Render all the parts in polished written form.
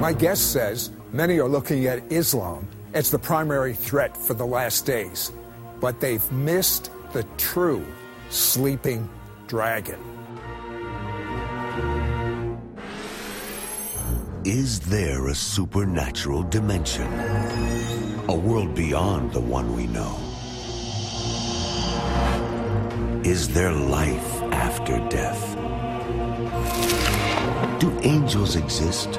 My guest says many are looking at Islam as the primary threat for the last days, but they've missed the true sleeping dragon. Is there a supernatural dimension? A world beyond the one we know? Is there life after death? Do angels exist?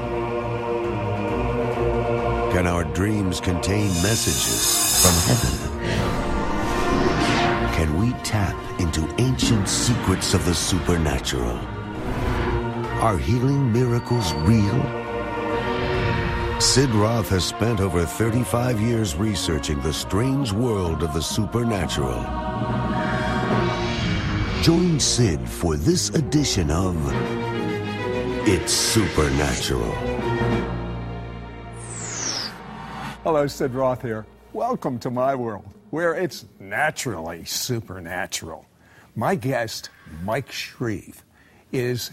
Can our dreams contain messages from heaven? Can we tap into ancient secrets of the supernatural? Are healing miracles real? Sid Roth has spent over 35 years researching the strange world of the supernatural. Join Sid for this edition of It's Supernatural. Hello, Sid Roth here. Welcome to my world, where it's naturally supernatural. My guest, Mike Shreve, is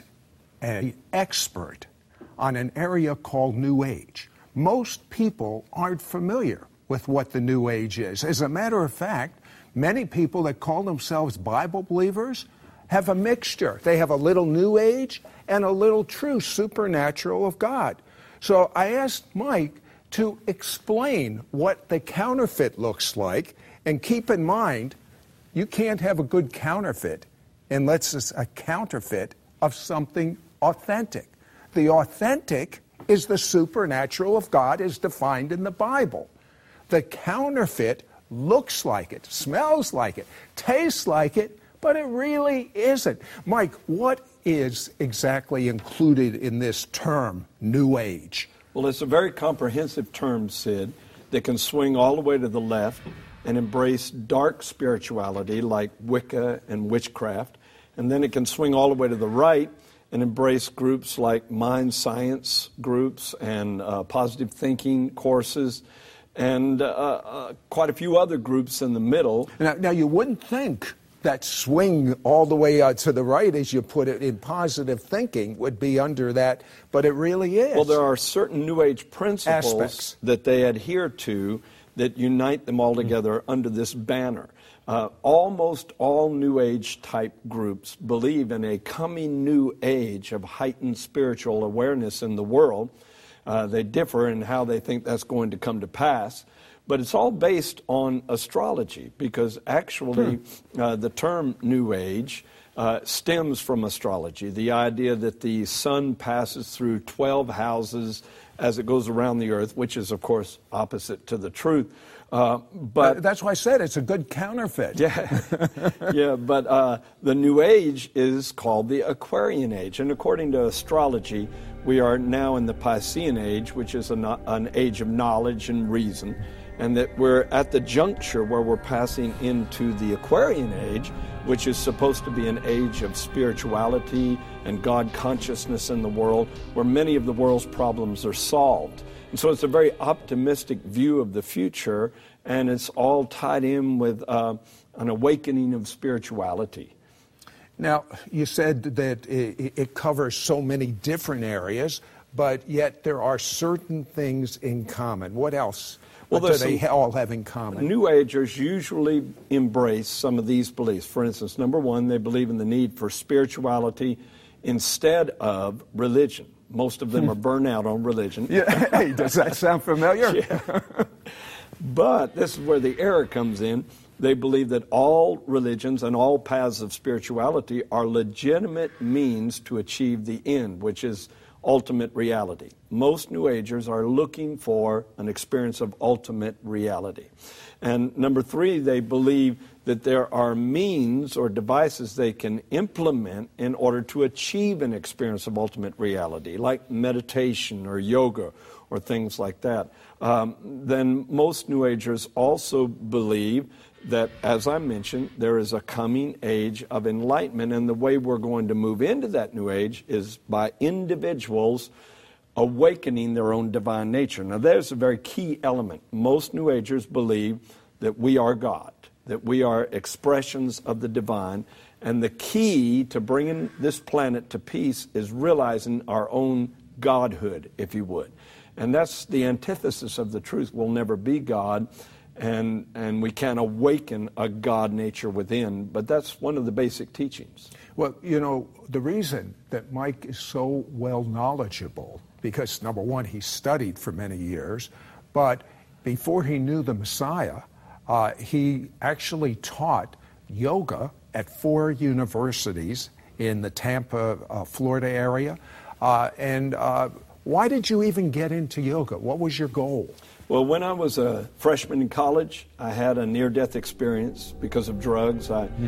an expert on an area called New Age. Most people aren't familiar with what the New Age is. As a matter of fact, many people that call themselves Bible believers have a mixture. They have a little New Age and a little true supernatural of God. So I asked Mike to explain what the counterfeit looks like, and keep in mind, you can't have a good counterfeit unless it's a counterfeit of something authentic. The authentic is the supernatural of God as defined in the Bible. The counterfeit looks like it, smells like it, tastes like it, but it really isn't. Mike, what is exactly included in this term, New Age? Well, it's a very comprehensive term, Sid, that can swing all the way to the left and embrace dark spirituality like Wicca and witchcraft. And then it can swing all the way to the right and embrace groups like mind science groups and positive thinking courses and quite a few other groups in the middle. Now you wouldn't think that swing all the way out to the right, as you put it, in positive thinking would be under that, but it really is. Well, there are certain New Age principles that they adhere to that unite them all together under this banner. Almost all New Age type groups believe in a coming new age of heightened spiritual awareness in the world. They differ in how they think that's going to come to pass. But it's all based on astrology, because actually the term New Age stems from astrology. The idea that the sun passes through 12 houses as it goes around the earth, which is, of course, opposite to the truth. But that's why I said it's a good counterfeit. Yeah, but the New Age is called the Aquarian Age. And according to astrology, we are now in the Piscean Age, which is an age of knowledge and reason. And that we're at the juncture where we're passing into the Aquarian Age, which is supposed to be an age of spirituality and God consciousness in the world, where many of the world's problems are solved. And so it's a very optimistic view of the future, and it's all tied in with an awakening of spirituality. Now, you said that it covers so many different areas, but yet there are certain things in common. What else? Well, what do they all have in common? New Agers usually embrace some of these beliefs. For instance, number one, they believe in the need for spirituality instead of religion. Most of them are burnt out on religion. Yeah. Hey, does that sound familiar? Yeah. But this is where the error comes in. They believe that all religions and all paths of spirituality are legitimate means to achieve the end, which is ultimate reality. Most New Agers are looking for an experience of ultimate reality. And number three, they believe that there are means or devices they can implement in order to achieve an experience of ultimate reality, like meditation or yoga or things like that. Then most New Agers also believe that, as I mentioned, there is a coming age of enlightenment, and the way we're going to move into that new age is by individuals awakening their own divine nature. Now, there's a very key element. Most New Agers believe that we are God, that we are expressions of the divine, and the key to bringing this planet to peace is realizing our own godhood, if you would. And that's the antithesis of the truth. We'll never be God, and we can't awaken a God nature within, but that's one of the basic teachings. Well, you know, the reason that Mike is so well knowledgeable, because number one, he studied for many years, but before he knew the Messiah, he actually taught yoga at 4 universities in the Tampa, Florida area. Why did you even get into yoga? What was your goal? Well, when I was a freshman in college, I had a near-death experience because of drugs.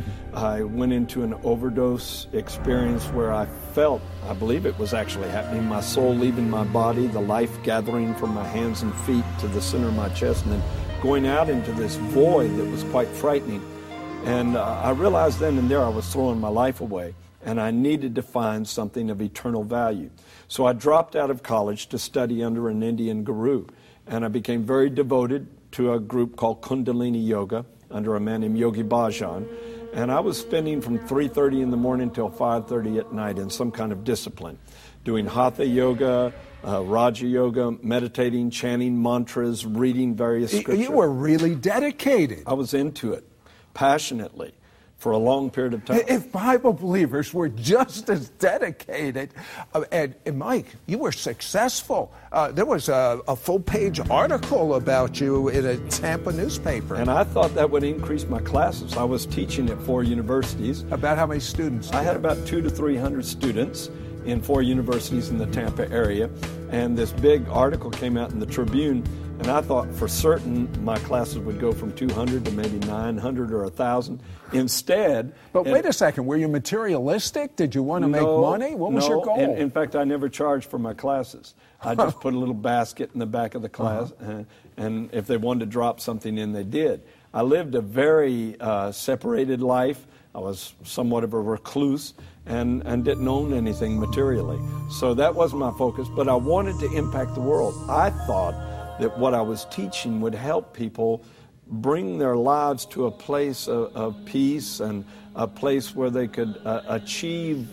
I went into an overdose experience where I felt, I believe it was actually happening, my soul leaving my body, the life gathering from my hands and feet to the center of my chest, and then going out into this void that was quite frightening. And I realized then and there I was throwing my life away, and I needed to find something of eternal value. So I dropped out of college to study under an Indian guru. And I became very devoted to a group called Kundalini Yoga under a man named Yogi Bhajan. And I was spending from 3:30 in the morning till 5:30 at night in some kind of discipline, doing Hatha Yoga, Raja Yoga, meditating, chanting mantras, reading various scriptures. You were really dedicated. I was into it, passionately, for a long period of time. If Bible believers were just as dedicated, and Mike, you were successful. There was a full-page article about you in a Tampa newspaper. And I thought that would increase my classes. I was teaching at 4 universities. About how many students? I had about 200 to 300 students in 4 universities in the Tampa area. And this big article came out in the Tribune, and I thought for certain my classes would go from 200 to maybe 900 or 1,000. Instead... But wait a second, were you materialistic? Did you want to make money? What was your goal? In fact, I never charged for my classes. I just put a little basket in the back of the class, and if they wanted to drop something in, they did. I lived a very separated life. I was somewhat of a recluse and didn't own anything materially. So that wasn't my focus, but I wanted to impact the world. I thought that what I was teaching would help people bring their lives to a place of peace and a place where they could achieve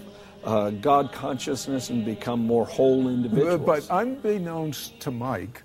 God consciousness and become more whole individuals. But unbeknownst to Mike,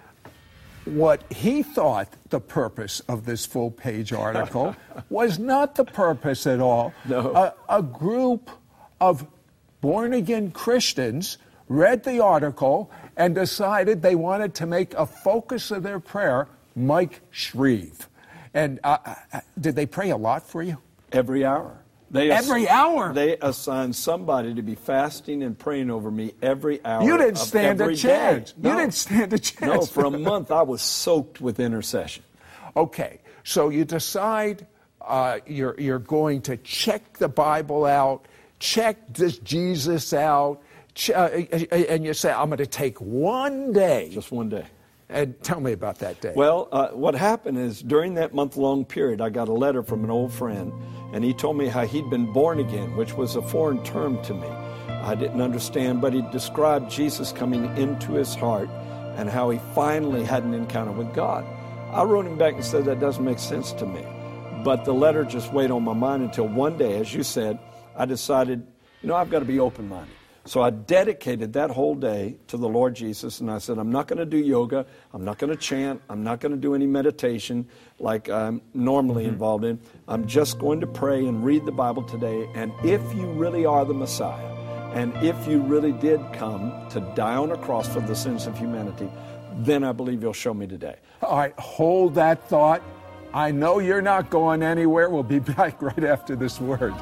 what he thought the purpose of this full-page article was not the purpose at all. No. A group of born-again Christians read the article and decided they wanted to make a focus of their prayer Mike Shreve. And did they pray a lot for you? Every hour. Every hour? They assigned somebody to be fasting and praying over me every hour. You didn't stand a chance. No. You didn't stand a chance. No, for a month I was soaked with intercession. Okay, so you decide you're going to check the Bible out, check this Jesus out, and you say, I'm going to take one day. Just one day. And tell me about that day. Well, what happened is during that month-long period, I got a letter from an old friend, and he told me how he'd been born again, which was a foreign term to me. I didn't understand, but he described Jesus coming into his heart and how he finally had an encounter with God. I wrote him back and said, that doesn't make sense to me. But the letter just weighed on my mind until one day, as you said, I decided, I've got to be open-minded. So I dedicated that whole day to the Lord Jesus, and I said, I'm not going to do yoga, I'm not going to chant, I'm not going to do any meditation like I'm normally involved in. I'm just going to pray and read the Bible today, and if you really are the Messiah, and if you really did come to die on a cross for the sins of humanity, then I believe you'll show me today. All right, hold that thought. I know you're not going anywhere. We'll be back right after this word.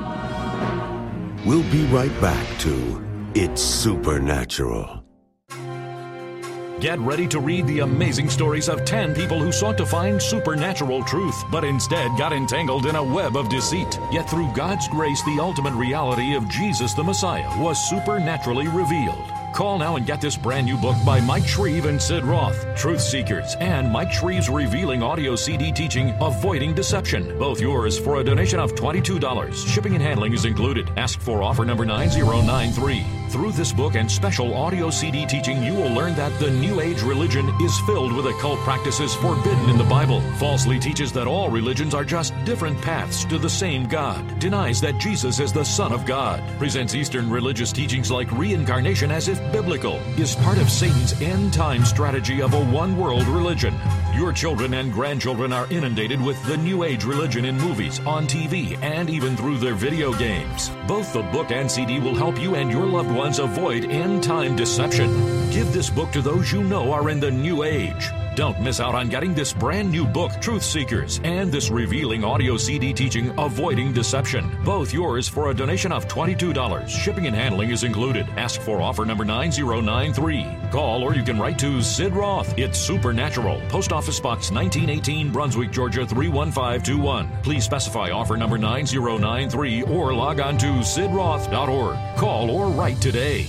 We'll be right back to It's Supernatural. Get ready to read the amazing stories of 10 people who sought to find supernatural truth, but instead got entangled in a web of deceit. Yet through God's grace, the ultimate reality of Jesus the Messiah was supernaturally revealed. Call now and get this brand new book by Mike Shreve and Sid Roth, Truth Seekers, and Mike Shreve's revealing audio CD teaching, Avoiding Deception. Both yours for a donation of $22. Shipping and handling is included. Ask for offer number 9093. Through this book and special audio CD teaching, you will learn that the New Age religion is filled with occult practices forbidden in the Bible, falsely teaches that all religions are just different paths to the same God, denies that Jesus is the Son of God, presents Eastern religious teachings like reincarnation as if biblical, is part of Satan's end-time strategy of a one-world religion. Your children and grandchildren are inundated with the New Age religion in movies, on TV, and even through their video games. Both the book and CD will help you and your loved ones avoid end-time deception. Give this book to those you know are in the New Age. Don't miss out on getting this brand new book, Truth Seekers, and this revealing audio CD teaching, Avoiding Deception. Both yours for a donation of $22. Shipping and handling is included. Ask for offer number 9093. Call or you can write to Sid Roth. It's Supernatural. Post Office Box 1918, Brunswick, Georgia 31521. Please specify offer number 9093 or log on to sidroth.org. Call or write today.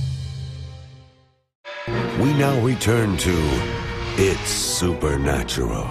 We now return to It's Supernatural.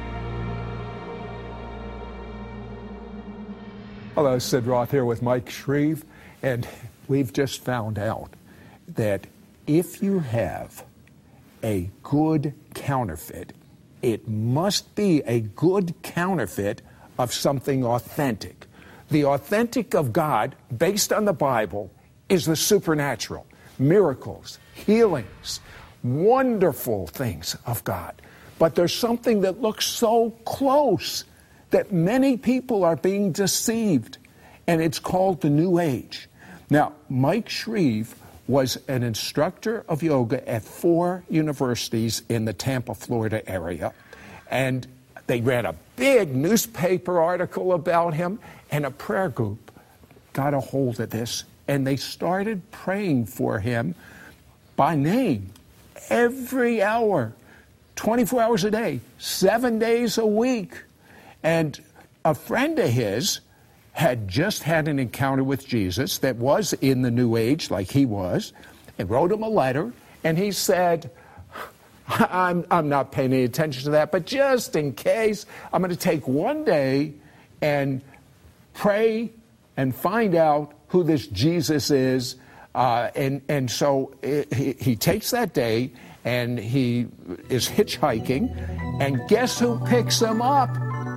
Hello, Sid Roth here with Mike Shreve, and we've just found out that if you have a good counterfeit, it must be a good counterfeit of something authentic. The authentic of God, based on the Bible, is the supernatural. Miracles, healings, wonderful things of God. But there's something that looks so close that many people are being deceived, and it's called the New Age. Now, Mike Shreve was an instructor of yoga at 4 universities in the Tampa, Florida area, and they ran a big newspaper article about him, and a prayer group got a hold of this, and they started praying for him by name. Every hour, 24 hours a day, 7 days a week. And a friend of his had just had an encounter with Jesus that was in the New Age, like he was, and wrote him a letter, and he said, I'm not paying any attention to that, but just in case, I'm going to take one day and pray and find out who this Jesus is. And so he takes that day, and he is hitchhiking, and guess who picks him up?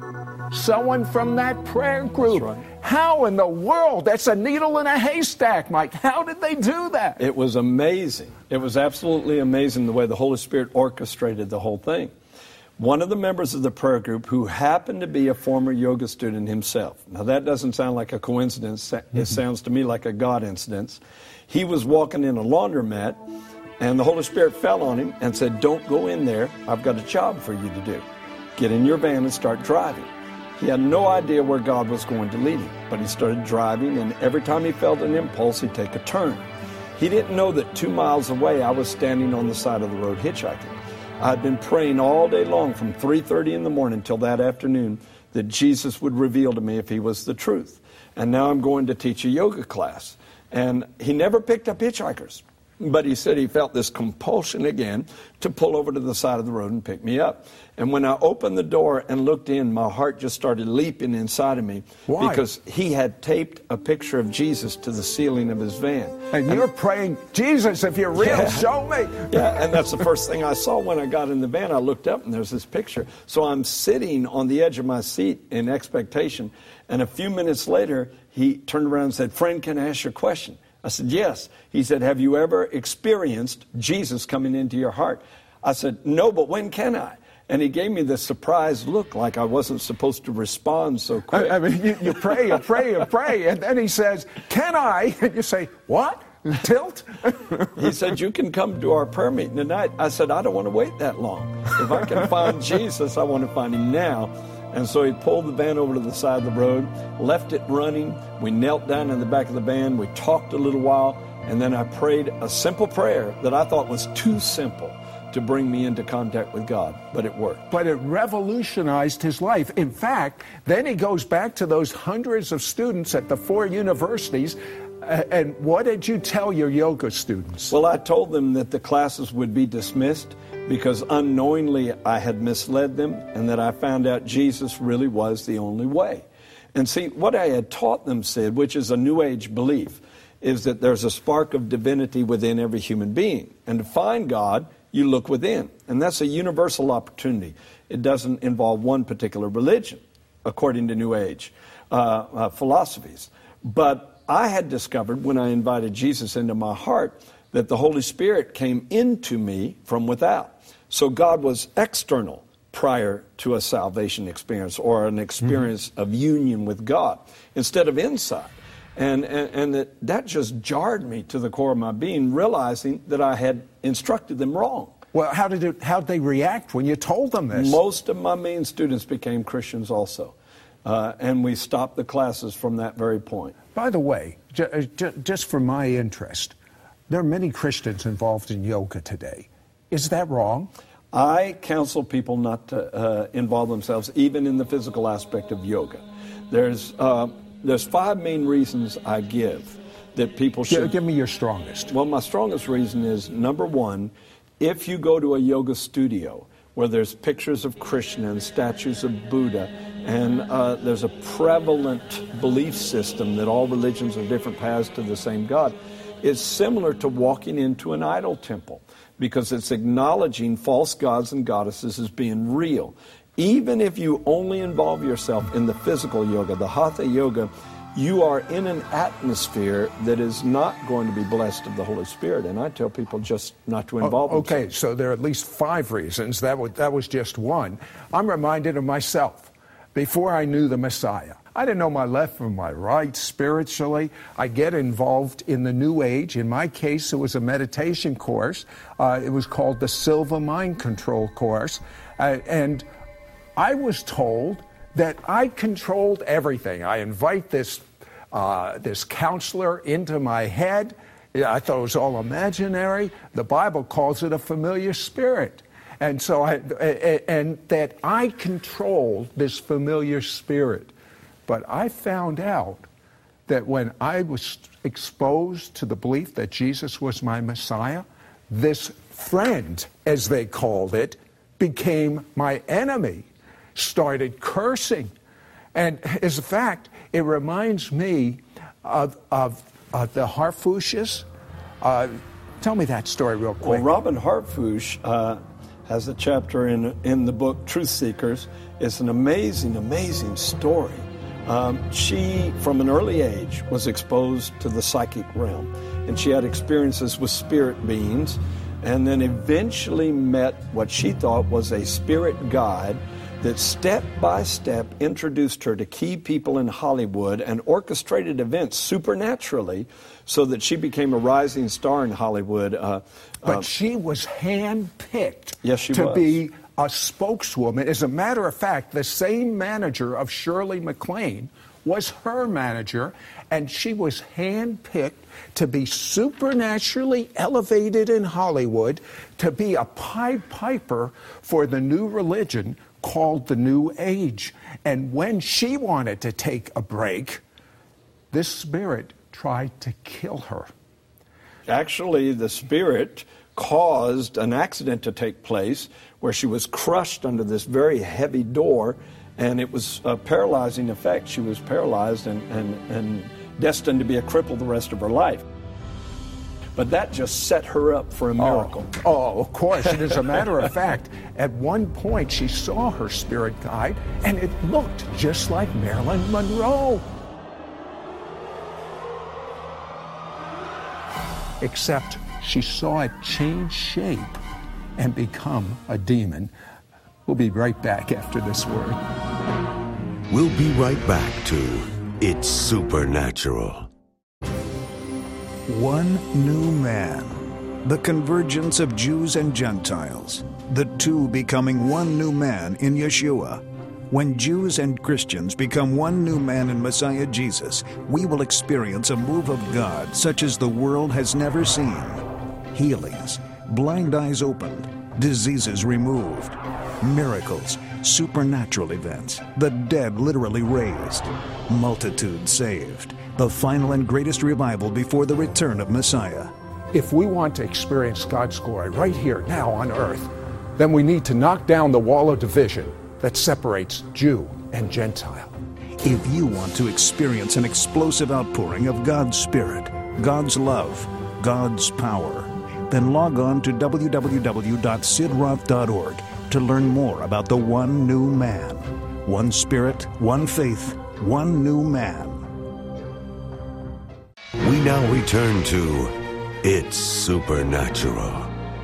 Someone from that prayer group. That's right. How in the world? That's a needle in a haystack, Mike. How did they do that? It was amazing. It was absolutely amazing the way the Holy Spirit orchestrated the whole thing. One of the members of the prayer group, who happened to be a former yoga student himself. Now, that doesn't sound like a coincidence. It sounds to me like a God incidence. He was walking in a laundromat, and the Holy Spirit fell on him and said, don't go in there. I've got a job for you to do. Get in your van and start driving. He had no idea where God was going to lead him, but he started driving, and every time he felt an impulse, he'd take a turn. He didn't know that 2 miles away, I was standing on the side of the road hitchhiking. I'd been praying all day long from 3:30 in the morning till that afternoon that Jesus would reveal to me if he was the truth. And now I'm going to teach a yoga class. And he never picked up hitchhikers. But he said he felt this compulsion again to pull over to the side of the road and pick me up. And when I opened the door and looked in, my heart just started leaping inside of me. Why? Because he had taped a picture of Jesus to the ceiling of his van. And you're praying, Jesus, if you're real, show me. Yeah, and that's the first thing I saw when I got in the van. I looked up and there's this picture. So I'm sitting on the edge of my seat in expectation. And a few minutes later, he turned around and said, friend, can I ask you a question? I said, yes. He said, have you ever experienced Jesus coming into your heart? I said, no, but when can I? And he gave me this surprised look like I wasn't supposed to respond so quick. I mean, you pray and pray and pray, and then he says, can I? And you say, what? Tilt? He said, you can come to our prayer meeting tonight. I said, I don't want to wait that long. If I can find Jesus, I want to find him now. And so he pulled the van over to the side of the road, left it running. We knelt down in the back of the van. We talked a little while, and then I prayed a simple prayer that I thought was too simple to bring me into contact with God, but it worked. But it revolutionized his life. In fact, then he goes back to those hundreds of students at the 4 universities. And what did you tell your yoga students? Well, I told them that the classes would be dismissed because unknowingly I had misled them, and that I found out Jesus really was the only way. And see, what I had taught them, Sid, which is a New Age belief, is that there's a spark of divinity within every human being. And to find God, you look within. And that's a universal opportunity. It doesn't involve one particular religion, according to New Age philosophies. But I had discovered when I invited Jesus into my heart that the Holy Spirit came into me from without. So God was external prior to a salvation experience or an experience of union with God instead of inside. And that just jarred me to the core of my being, realizing that I had instructed them wrong. Well, how'd they react when you told them this? Most of my mean students became Christians also. And we stopped the classes from that very point. By the way, just for my interest, there are many Christians involved in yoga today. Is that wrong? I counsel people not to involve themselves even in the physical aspect of yoga. There's 5 main reasons I give that people should... Give me your strongest. Well, my strongest reason is, number one, if you go to a yoga studio where there's pictures of Krishna and statues of Buddha, and there's a prevalent belief system that all religions are different paths to the same God, it's similar to walking into an idol temple, because it's acknowledging false gods and goddesses as being real. Even if you only involve yourself in the physical yoga, the Hatha yoga, you are in an atmosphere that is not going to be blessed of the Holy Spirit. And I tell people just not to involve themselves. Okay, so there are at least 5 reasons. That was just one. I'm reminded of myself. Before I knew the Messiah, I didn't know my left from my right spiritually. I get involved in the New Age. In my case, it was a meditation course. It was called the Silva Mind Control course. And I was told that I controlled everything. I invite this counselor into my head. I thought it was all imaginary. The Bible calls it a familiar spirit. And so that I controlled this familiar spirit. But I found out that when I was exposed to the belief that Jesus was my Messiah, this friend, as they called it, became my enemy, started cursing. And as a fact, it reminds me of the Harfouches. Tell me that story real quick. Well, Robin Harfouche has a chapter in the book Truth Seekers. It's an amazing, amazing story. She, from an early age, was exposed to the psychic realm, and she had experiences with spirit beings, and then eventually met what she thought was a spirit guide that step by step introduced her to key people in Hollywood and orchestrated events supernaturally so that she became a rising star in Hollywood. But she was handpicked to be a spokeswoman. As a matter of fact, the same manager of Shirley MacLaine was her manager, and she was handpicked to be supernaturally elevated in Hollywood, to be a Pied Piper for the new religion called the New Age. And when she wanted to take a break, this spirit tried to kill her. Actually, the spirit caused an accident to take place where she was crushed under this very heavy door, and it was a paralyzing effect. She was paralyzed and destined to be a cripple the rest of her life. But that just set her up for a miracle. Oh, of course. And as a matter of fact, at one point she saw her spirit guide, and it looked just like Marilyn Monroe. Except she saw it change shape and become a demon. We'll be right back after this word. We'll be right back to It's Supernatural. One new man. The convergence of Jews and Gentiles. The two becoming one new man in Yeshua. When Jews and Christians become one new man in Messiah Jesus, we will experience a move of God such as the world has never seen. Healings, blind eyes opened, diseases removed, miracles, supernatural events, the dead literally raised, multitudes saved. The final and greatest revival before the return of Messiah. If we want to experience God's glory right here, now on earth, then we need to knock down the wall of division that separates Jew and Gentile. If you want to experience an explosive outpouring of God's Spirit, God's love, God's power. Then log on to www.sidroth.org to learn more about the one new man. One spirit, one faith, one new man. We now return to It's Supernatural.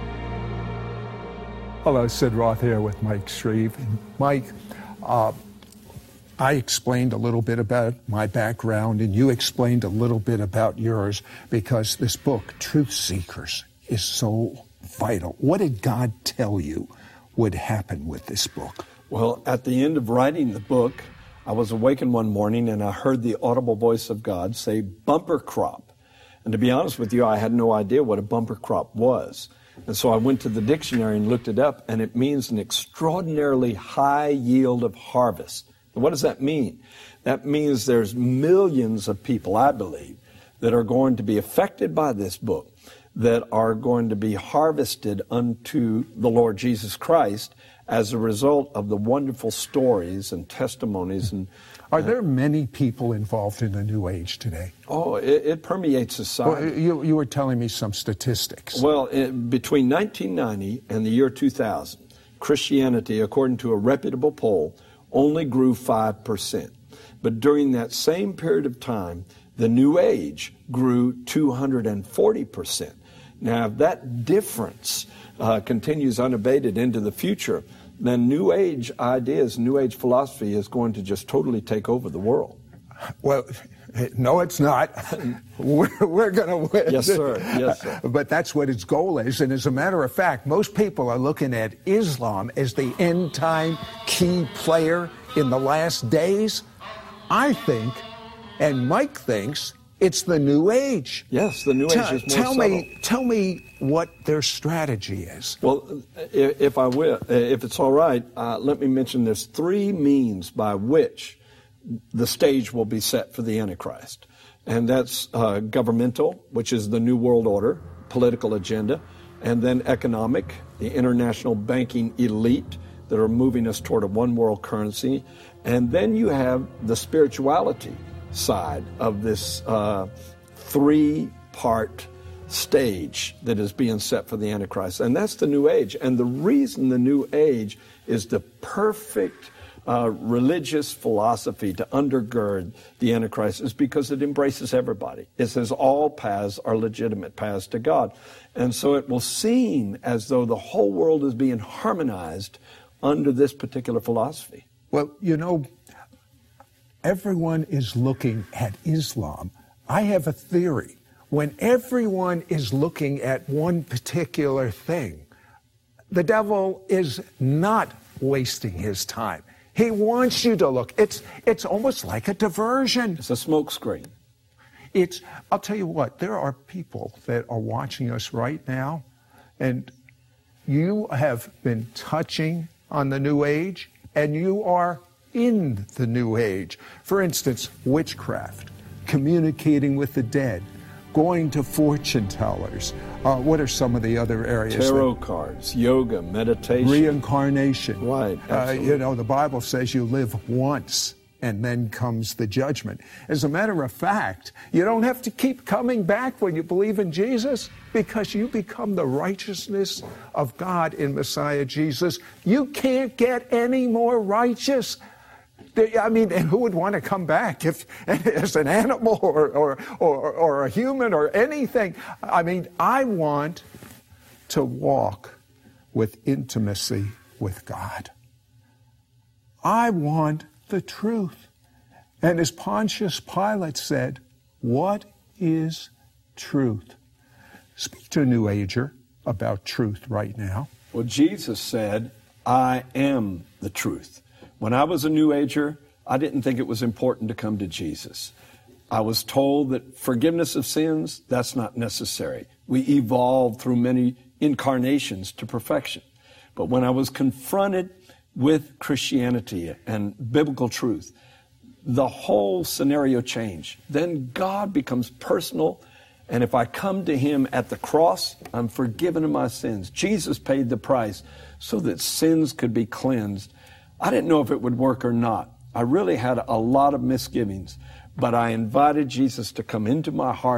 Hello, Sid Roth here with Mike Shreve. And Mike, I explained a little bit about my background, and you explained a little bit about yours, because this book, Truth Seekers, is so vital. What did God tell you would happen with this book? Well, at the end of writing the book, I was awakened one morning and I heard the audible voice of God say, bumper crop. And to be honest with you, I had no idea what a bumper crop was. And so I went to the dictionary and looked it up, and it means an extraordinarily high yield of harvest. And what does that mean? That means there's millions of people, I believe, that are going to be affected by this book, that are going to be harvested unto the Lord Jesus Christ as a result of the wonderful stories and testimonies. And are there many people involved in the New Age today? Oh, it permeates society. Well, you were telling me some statistics. Well, between 1990 and the year 2000, Christianity, according to a reputable poll, only grew 5%. But during that same period of time, the New Age grew 240%. Now, if that difference continues unabated into the future, then New Age ideas, New Age philosophy is going to just totally take over the world. Well, no, it's not. We're going to win. Yes, sir. Yes, sir. But that's what its goal is. And as a matter of fact, most people are looking at Islam as the end-time key player in the last days. I think, and Mike thinks, it's the New Age. Yes, the New Age is more subtle. Tell me what their strategy is. Well, if it's all right, let me mention there's three means by which the stage will be set for the Antichrist. And that's governmental, which is the New World Order, political agenda, and then economic, the international banking elite that are moving us toward a one world currency. And then you have the spirituality side of this three-part stage that is being set for the Antichrist. And that's the New Age. And the reason the New Age is the perfect religious philosophy to undergird the Antichrist is because it embraces everybody. It says all paths are legitimate paths to God. And so it will seem as though the whole world is being harmonized under this particular philosophy. Well, you know, everyone is looking at Islam. I have a theory. When everyone is looking at one particular thing, the devil is not wasting his time. He wants you to look. It's almost like a diversion. It's a smokescreen. I'll tell you what, there are people that are watching us right now, and you have been touching on the New Age, and you are in the New Age. For instance, witchcraft, communicating with the dead, going to fortune tellers. What are some of the other areas? Tarot cards, yoga, meditation. Reincarnation. Right, absolutely. The Bible says you live once, and then comes the judgment. As a matter of fact, you don't have to keep coming back when you believe in Jesus, because you become the righteousness of God in Messiah Jesus. You can't get any more righteous. I mean, and who would want to come back if as an animal or a human or anything? I mean, I want to walk with intimacy with God. I want the truth. And as Pontius Pilate said, what is truth? Speak to a New Ager about truth right now. Well, Jesus said, I am the truth. When I was a New Ager, I didn't think it was important to come to Jesus. I was told that forgiveness of sins, that's not necessary. We evolved through many incarnations to perfection. But when I was confronted with Christianity and biblical truth, the whole scenario changed. Then God becomes personal, and if I come to Him at the cross, I'm forgiven of my sins. Jesus paid the price so that sins could be cleansed. I didn't know if it would work or not. I really had a lot of misgivings, but I invited Jesus to come into my heart.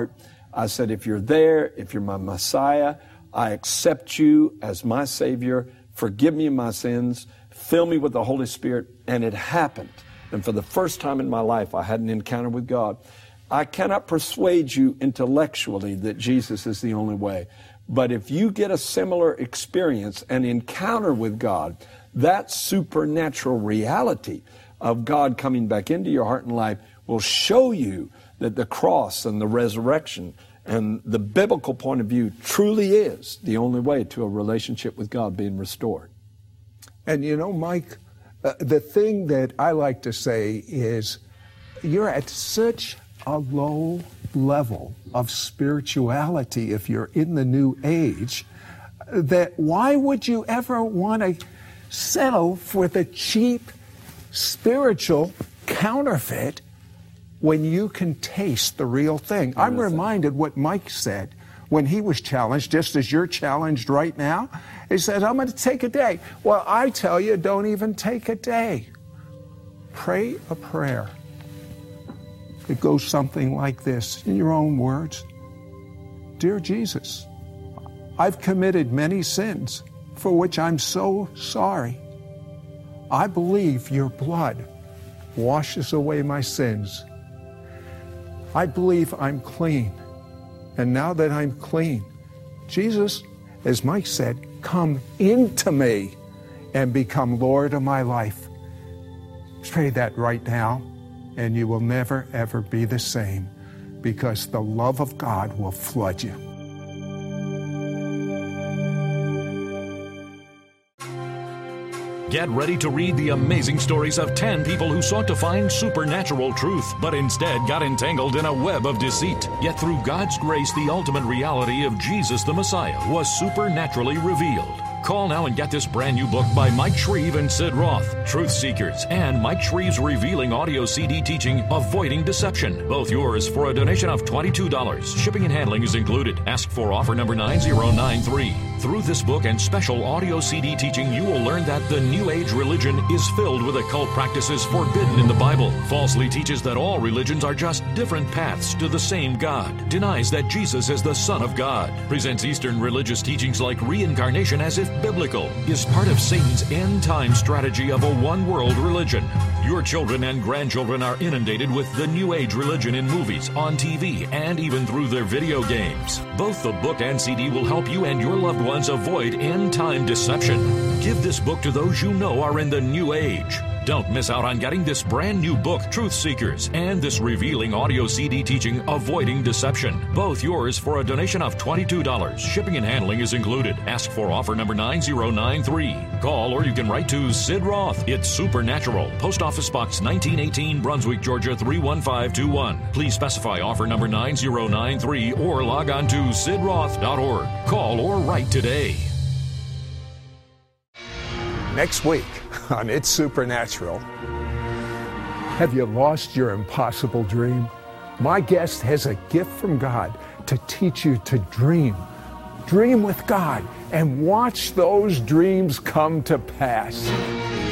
I said, if you're there, if you're my Messiah, I accept you as my Savior. Forgive me my sins. Fill me with the Holy Spirit. And it happened. And for the first time in my life, I had an encounter with God. I cannot persuade you intellectually that Jesus is the only way. But if you get a similar experience, an encounter with God, that supernatural reality of God coming back into your heart and life will show you that the cross and the resurrection and the biblical point of view truly is the only way to a relationship with God being restored. And you know, Mike, the thing that I like to say is you're at such a low level of spirituality if you're in the new age that why would you ever want to settle for the cheap spiritual counterfeit when you can taste the real thing? I'm reminded what Mike said when he was challenged, just as you're challenged right now. He said, I'm going to take a day. Well, I tell you, don't even take a day. Pray a prayer. It goes something like this, in your own words. Dear Jesus, I've committed many sins for which I'm so sorry. I believe your blood washes away my sins. I believe I'm clean. And now that I'm clean, Jesus, as Mike said, come into me and become Lord of my life. Pray that right now, and you will never, ever be the same, because the love of God will flood you. Get ready to read the amazing stories of 10 people who sought to find supernatural truth, but instead got entangled in a web of deceit. Yet through God's grace, the ultimate reality of Jesus the Messiah was supernaturally revealed. Call now and get this brand new book by Mike Shreve and Sid Roth, Truth Seekers, and Mike Shreve's revealing audio CD teaching, Avoiding Deception. Both yours for a donation of $22. Shipping and handling is included. Ask for offer number 9093. Through this book and special audio CD teaching, you will learn that the New Age religion is filled with occult practices forbidden in the Bible, falsely teaches that all religions are just different paths to the same God, denies that Jesus is the Son of God, presents Eastern religious teachings like reincarnation as if biblical, is part of Satan's end-time strategy of a one-world religion. Your children and grandchildren are inundated with the New Age religion in movies, on TV, and even through their video games. Both the book and CD will help you and your loved ones avoid end-time deception. Give this book to those you know are in the New Age. Don't miss out on getting this brand new book, Truth Seekers, and this revealing audio CD teaching, Avoiding Deception. Both yours for a donation of $22. Shipping and handling is included. Ask for offer number 9093. Call or you can write to Sid Roth. It's Supernatural. Post Office Box 1918, Brunswick, Georgia 31521. Please specify offer number 9093 or log on to sidroth.org. Call or write today. Next week on It's Supernatural, have you lost your impossible dream? My guest has a gift from God to teach you to dream. Dream with God and watch those dreams come to pass.